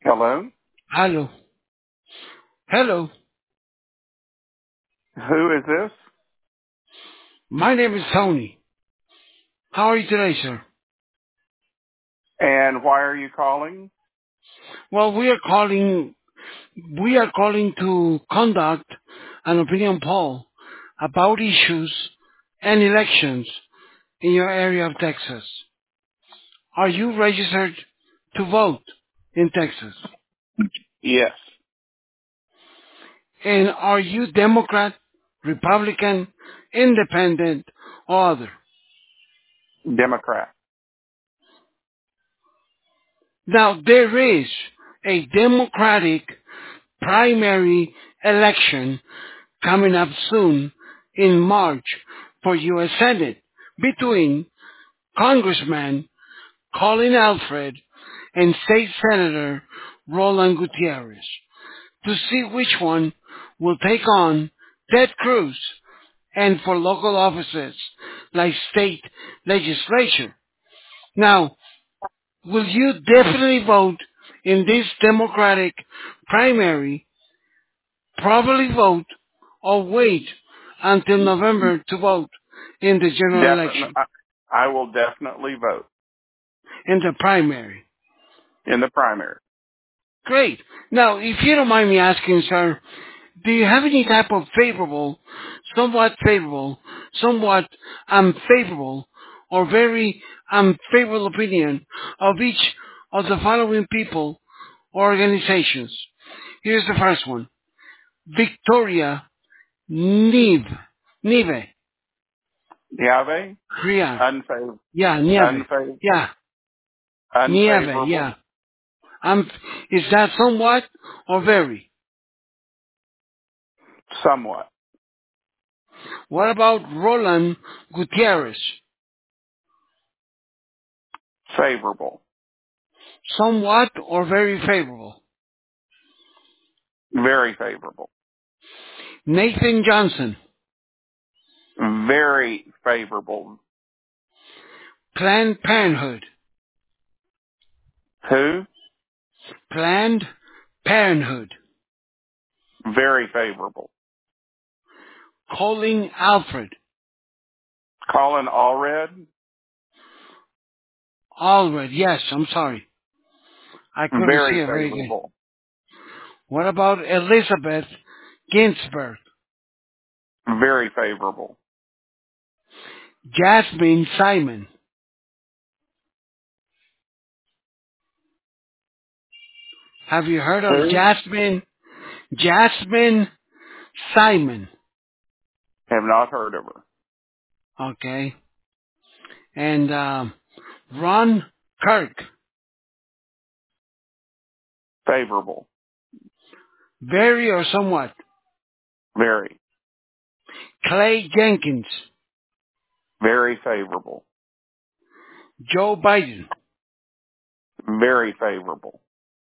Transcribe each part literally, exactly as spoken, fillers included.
Hello? Hello. Hello. Who is this? My name is Tony. How are you today, sir? And why are you calling? Well, we are calling, we are calling to conduct an opinion poll about issues and elections in your area of Texas. Are you registered to vote in Texas? Yes. And are you Democrat, Republican, Independent, or other? Democrat. Now, there is a Democratic primary election coming up soon in March for U S. Senate between Congressman Colin Alfred and State Senator Roland Gutierrez to see which one will take on Ted Cruz, and for local offices like state legislature. Now, will you definitely vote in this Democratic primary, probably vote, or wait until November to vote in the general Definitely. election, I, I will definitely vote in the primary? in the primary. Great. Now, if you don't mind me asking, sir, do you have any type of favorable, somewhat favorable, somewhat unfavorable, or very unfavorable opinion of each of the following people or organizations? Here's the first one. Victoria Neve. Neve. Nieve? Yeah. Unfav- Yeah, Nieve. unfav- Yeah. Nieve, unfavorable? yeah. Um, is that somewhat or very? Somewhat. What about Roland Gutierrez? Favorable. Somewhat or very favorable? Very favorable. Nathan Johnson. Very favorable. Planned Parenthood. Who? Planned Parenthood. Very favorable. Colin Alfred. Colin Allred? Allred. Yes, I'm sorry. I couldn't see Very it very good. favorable. What about Elizabeth Ginsburg? Very favorable. Jasmine Simon. Have you heard of Who? Jasmine? Jasmine Simon. Have not heard of her. Okay. And um, Ron Kirk. Favorable. Very or somewhat. Very. Clay Jenkins. Very favorable. Joe Biden. Very favorable.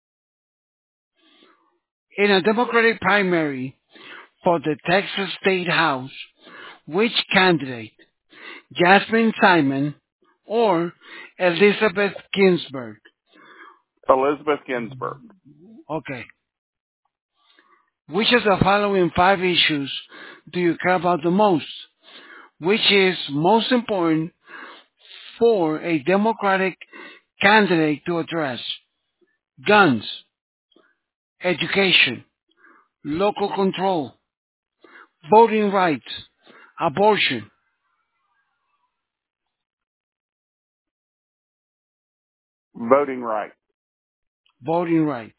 In a Democratic primary for the Texas State House, which candidate, Jasmine Simon or Elizabeth Ginsburg? Elizabeth Ginsburg. Okay. Which of the following five issues do you care about the most? Which is most important for a Democratic candidate to address? Guns, education, local control, voting rights, abortion, Voting rights. voting rights.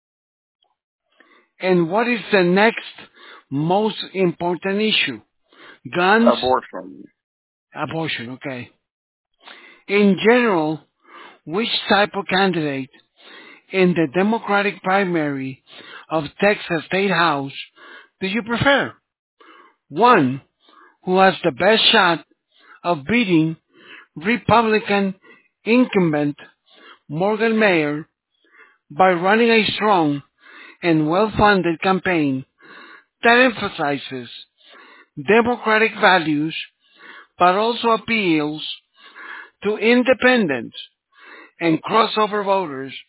And what is the next most important issue? Guns, Abortion. abortion, okay. In general, which type of candidate in the Democratic primary of Texas State House do you prefer? One who has the best shot of beating Republican incumbent Morgan Mayer by running a strong and well-funded campaign that emphasizes democratic values but also appeals to independent and crossover voters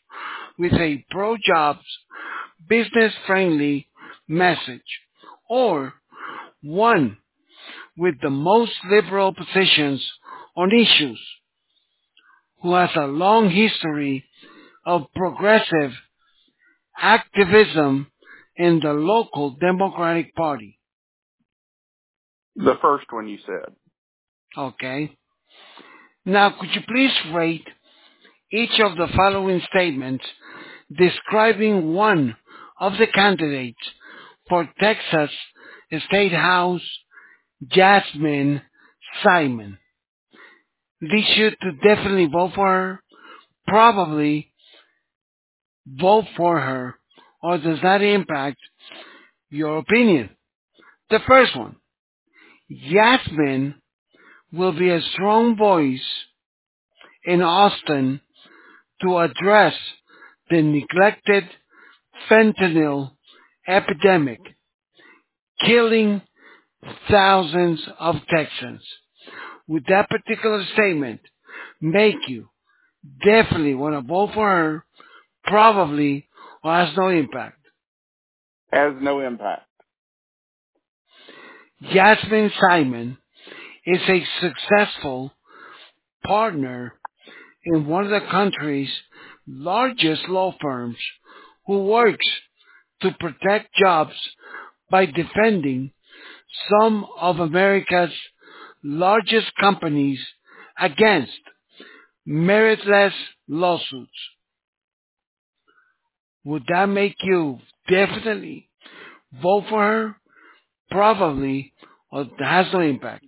with a pro-jobs, business-friendly message, or one with the most liberal positions on issues, who has a long history of progressive activism in the local Democratic Party. The first one you said. Okay. Now, could you please rate each of the following statements describing one of the candidates for Texas State House, Jasmine Simon? Leads you to definitely vote for her, probably vote for her, or does that impact your opinion? The first one, Jasmine will be a strong voice in Austin to address the neglected fentanyl epidemic, killing thousands of Texans. Would that particular statement make you definitely want to vote for her, probably, or has no impact? Has no impact. Jasmine Simon is a successful partner in one of the country's largest law firms who works to protect jobs by defending some of America's largest companies against meritless lawsuits. Would that make you definitely vote for her? Probably, or has no impact.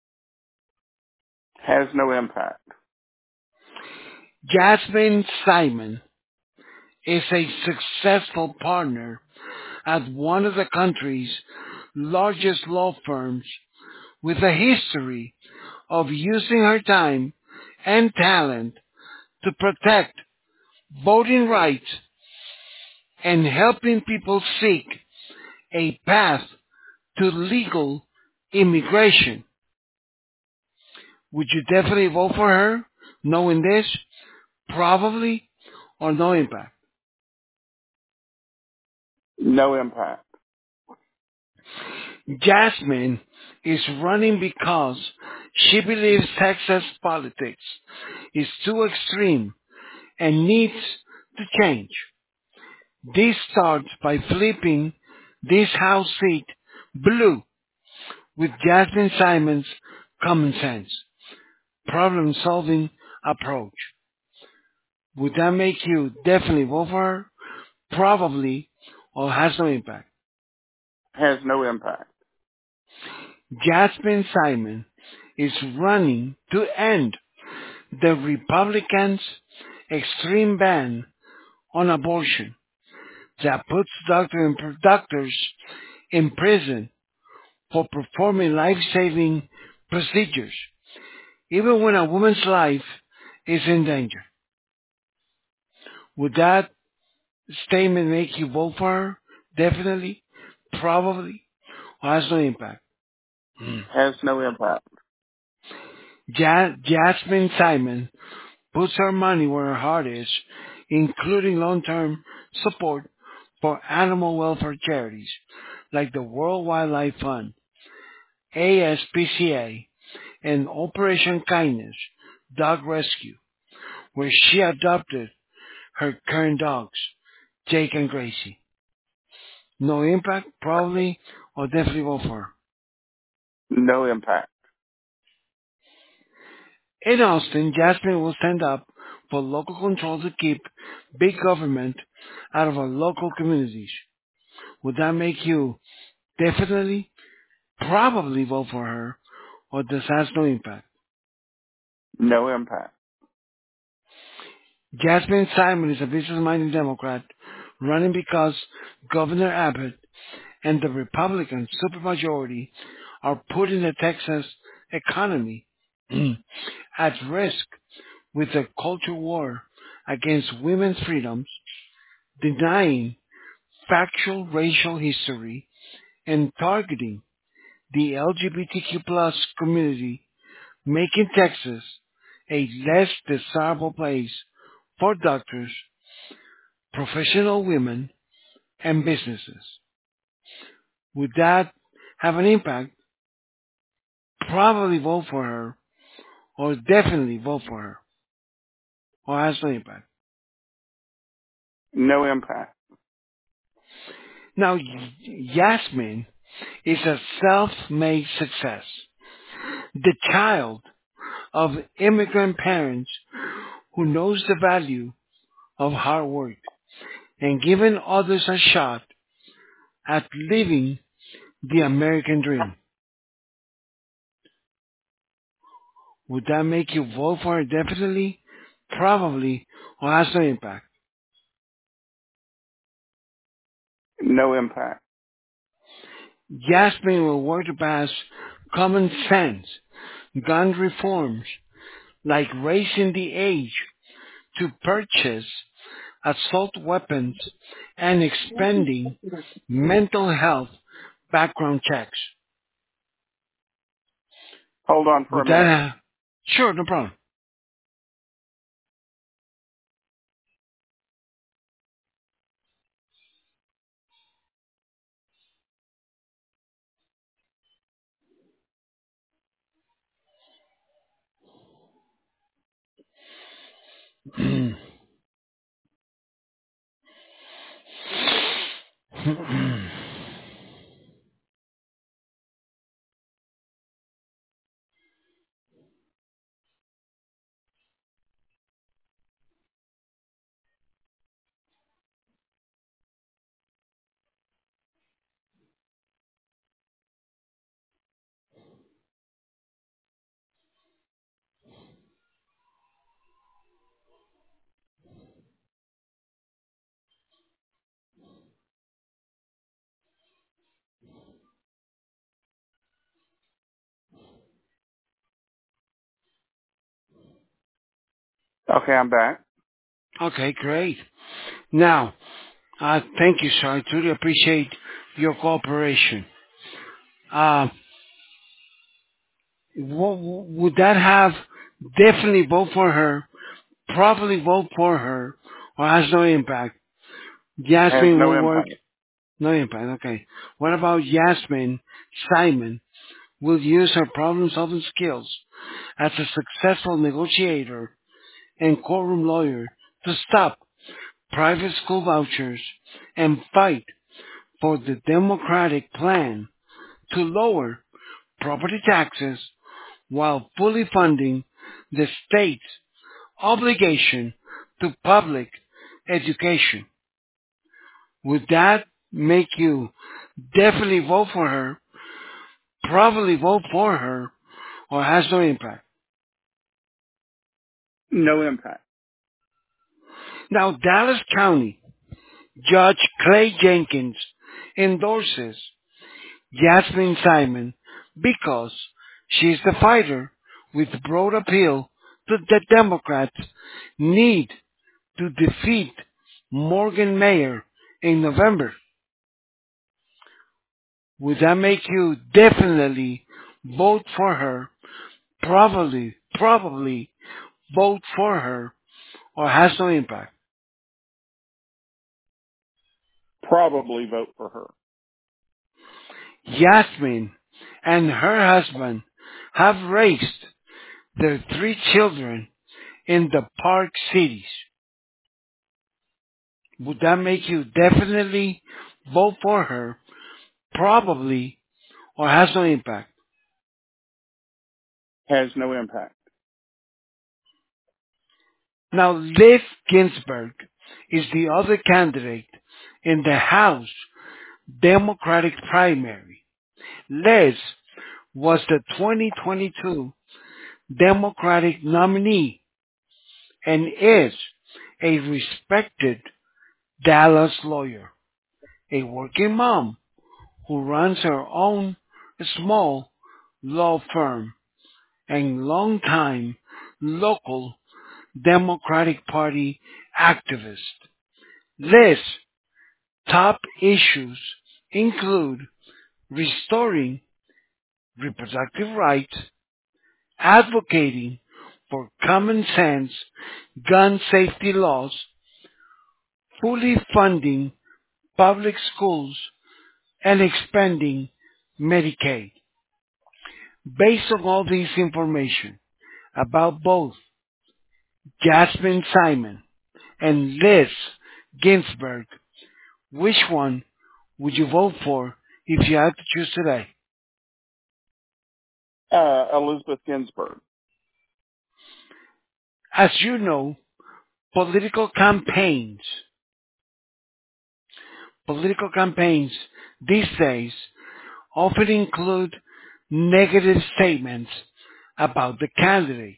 Has no impact. Jasmine Simon is a successful partner at one of the country's largest law firms with a history of using her time and talent to protect voting rights and helping people seek a path to legal immigration. Would you definitely vote for her, knowing this? Probably, or no impact? No impact. Jasmine is running because she believes Texas politics is too extreme and needs to change. This starts by flipping this House seat blue with Jasmine Simon's common sense, problem-solving approach. Would that make you definitely vote for her? Probably, or has no impact? Has no impact. Jasmine Simon is running to end the Republicans' extreme ban on abortion that puts doctor and doctors in prison for performing life-saving procedures, even when a woman's life is in danger. Would that statement make you vote for her? Definitely? Probably? Or has no impact? Has no impact. Ja- Jasmine Simon puts her money where her heart is, including long-term support for animal welfare charities like the World Wildlife Fund, A S P C A, and Operation Kindness Dog Rescue, where she adopted her current dogs, Jake and Gracie. No impact, probably, or definitely vote for her. No impact. In Austin, Jasmine will stand up for local control to keep big government out of our local communities. Would that make you definitely, probably vote for her, or this has no impact? No impact. Jasmine Simon is a business-minded Democrat running because Governor Abbott and the Republican supermajority are putting the Texas economy at risk with the culture war against women's freedoms, denying factual racial history, and targeting the L G B T Q plus community, making Texas a less desirable place for doctors professional women, and businesses. Would that have an impact? Probably vote for her, or definitely vote for her, or has no impact. No impact. Now, Yasmin is a self-made success, the child of immigrant parents who knows the value of hard work and giving others a shot at living the American dream. Would that make you vote for her definitely, probably, or has no impact? No impact. Yasmin will work to pass common sense gun reforms like raising the age to purchase assault weapons and expanding mental health background checks. Hold on for Would a that minute. have... Sure, no problem. Okay, I'm back. Okay, great. Now, uh, thank you, sir. I truly appreciate your cooperation. Uh, w- would that have definitely vote for her, probably vote for her, or has no impact? Has Yasmin no will work, impact. no impact, okay. What about Yasmin Simon will use her problem-solving skills as a successful negotiator and courtroom lawyer to stop private school vouchers and fight for the Democratic plan to lower property taxes while fully funding the state's obligation to public education. Would that make you definitely vote for her, probably vote for her, or has no impact? No impact. Now, Dallas County Judge Clay Jenkins endorses Yasmin Simon because she's the fighter with broad appeal that the Democrats need to defeat Morgan Mayer in November. Would that make you definitely vote for her, probably, probably vote for her, or has no impact? Probably vote for her. Yasmin and her husband have raised their three children in the Park cities. Would that make you definitely vote for her, probably, or has no impact? Has no impact. Now, Liz Ginsburg is the other candidate in the House Democratic primary. Liz was the twenty twenty-two Democratic nominee and is a respected Dallas lawyer, a working mom who runs her own small law firm and longtime local Democratic Party activist. List top issues include restoring reproductive rights, advocating for common sense gun safety laws, fully funding public schools and expanding Medicaid. Based on all this information about both Jasmine Simon and Liz Ginsburg, which one would you vote for if you had to choose today? Uh, Elizabeth Ginsburg. As you know, political campaigns, political campaigns these days often include negative statements about the candidates.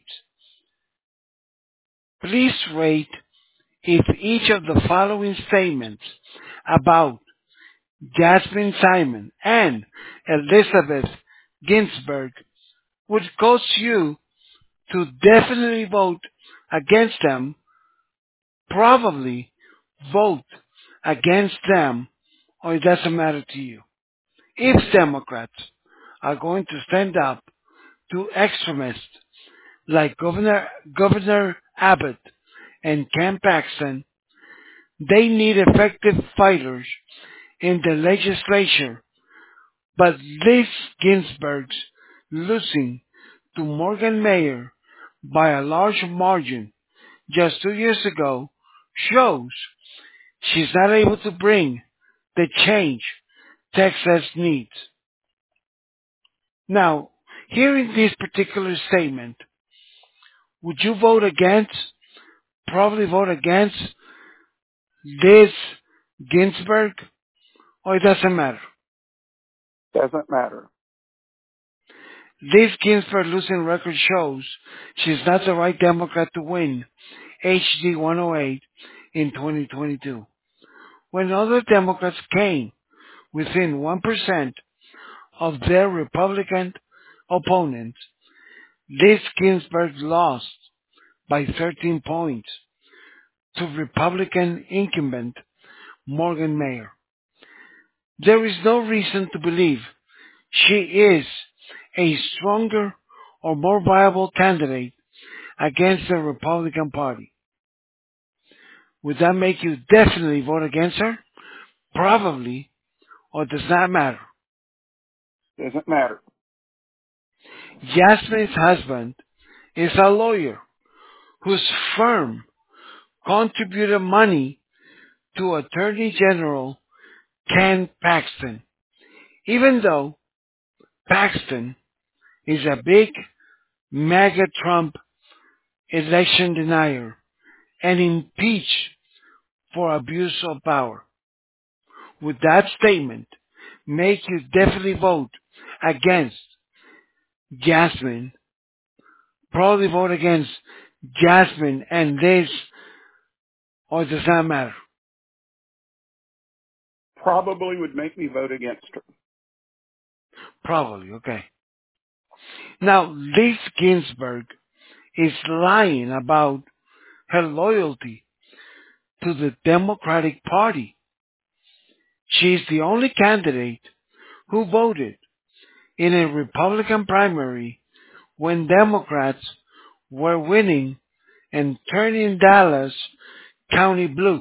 Please rate if each of the following statements about Jasmine Simon and Elizabeth Ginsburg would cause you to definitely vote against them, probably vote against them, or it doesn't matter to you. If Democrats are going to stand up to extremists like Governor, Governor Abbott and Ken Paxton, they need effective fighters in the legislature, but Liz Ginsburg's losing to Morgan Mayer by a large margin just two years ago shows she's not able to bring the change Texas needs. Now, hearing this particular statement, would you vote against, probably vote against Liz Ginsburg, or it doesn't matter? Doesn't matter. Liz Ginsburg losing record shows she's not the right Democrat to win H D one oh eight in twenty twenty-two. When other Democrats came within one percent of their Republican opponents, Liz Ginsburg lost by thirteen points to Republican incumbent Morgan Mayer. There is no reason to believe she is a stronger or more viable candidate against the Republican Party. Would that make you definitely vote against her? Probably, or does not matter? Doesn't matter. Yasmin's husband is a lawyer whose firm contributed money to Attorney General Ken Paxton, even though Paxton is a big MAGA Trump election denier and impeached for abuse of power. Would that statement make you definitely vote against Jasmine, probably vote against Jasmine and Liz, or does that matter? Probably would make me vote against her. Probably, okay. Now, Liz Ginsburg is lying about her loyalty to the Democratic Party. She is the only candidate who voted in a Republican primary when Democrats were winning and turning Dallas County blue.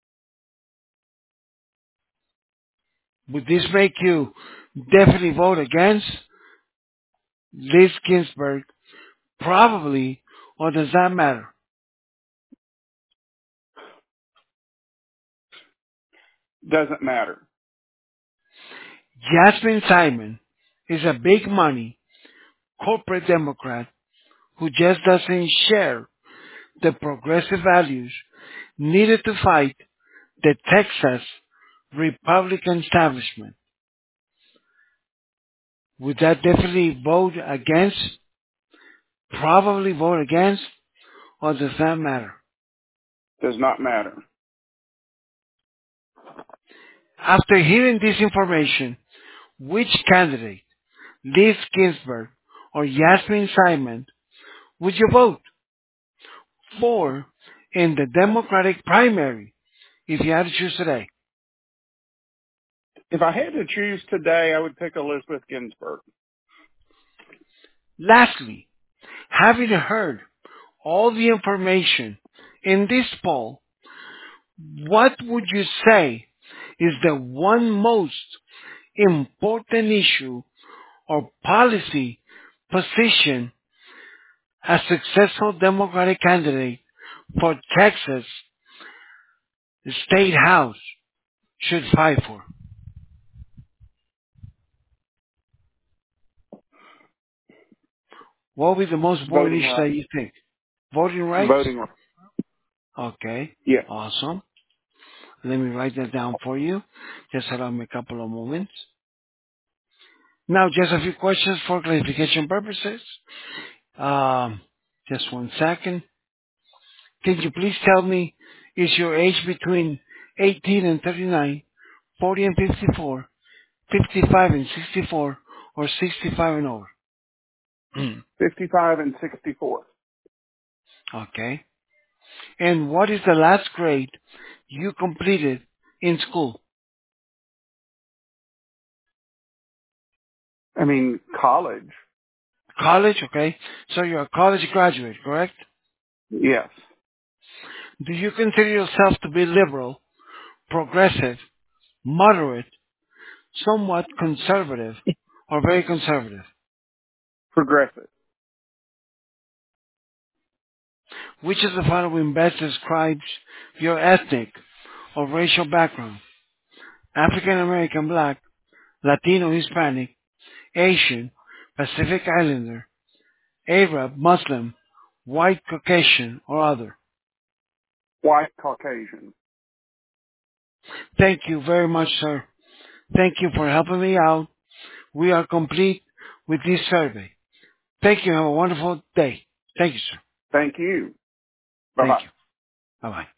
Would this make you definitely vote against Liz Ginsburg? Probably, or does that matter? Doesn't matter. Jasmine Simon is a big money corporate Democrat who just doesn't share the progressive values needed to fight the Texas Republican establishment. Would that definitely vote against, probably vote against, or does that matter? Does not matter. After hearing this information, which candidate, Liz Ginsburg or Yasmin Simon, would you vote for in the Democratic primary if you had to choose today? If I had to choose today, I would pick Elizabeth Ginsburg. Lastly, having heard all the information in this poll, What would you say is the one most important issue or policy position a successful Democratic candidate for Texas State House should fight for? What would be the most important Voting issue rights. that you think? Voting rights? Voting rights. Okay, Yes. awesome. Let me write that down for you. Just allow me a couple of moments. Now, just a few questions for clarification purposes. Um, just one second. Can you please tell me, is your age between eighteen and thirty-nine, forty and fifty-four, fifty-five and sixty-four, or sixty-five and over? fifty-five and sixty-four. Okay. And what is the last grade you completed in school? I mean, college. College, okay. So you're a college graduate, correct? Yes. Do you consider yourself to be liberal, progressive, moderate, somewhat conservative, or very conservative? Progressive. Which of the following best describes your ethnic or racial background? African American, Black, Latino, Hispanic, Asian, Pacific Islander, Arab, Muslim, White, Caucasian, or other? White Caucasian. Thank you very much, sir. Thank you for helping me out. We are complete with this survey. Thank you. Have a wonderful day. Thank you, sir. Thank you. Thank Bye-bye. you. Bye-bye.